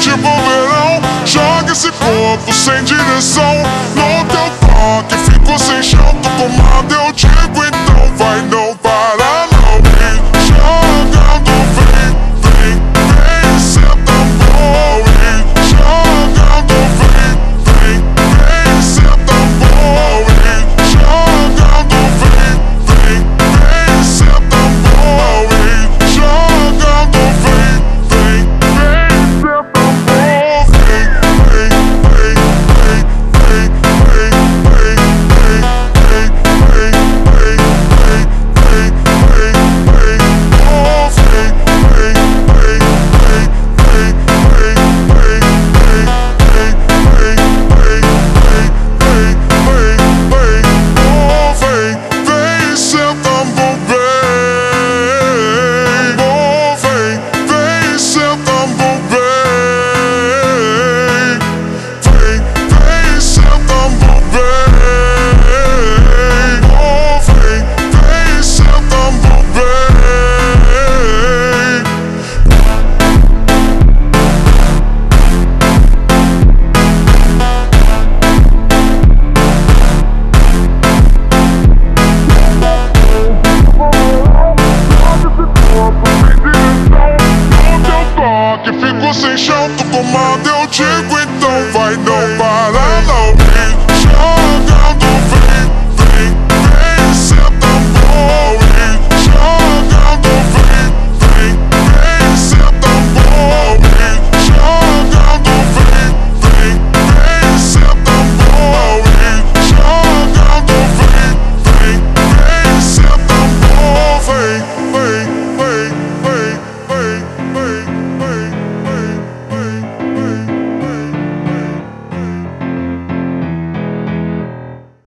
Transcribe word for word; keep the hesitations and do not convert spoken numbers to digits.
tipo verão. Joga esse corpo sem direção. No teu toque fico sem chão. Tu comanda, eu digo então vai, não para não. Vem jogando, vem, vem, vem, senta bom. Vem jogando, vem, vem, vem, senta bom. Vem jogando, vem, vem, vem, senta bom. Vem jogando, vem, vem, vem, senta bom. Vem, vem, vem, vem, vem, vem, vem, vem, vem, vem, vem, vem, vem, vem, vem, oh, vem, vem, vem, vem, vem, vem, vem, vem, vem, vem, vem, vem, vem, vem, oh, vem, vem, sentando bem, oh, vem, vem, sentando bem, vem, vem, sentando bem, oh, vem, vem, sentando bem. No teu toque fico sem chão. Tu comanda, eu digo então vai, não vai.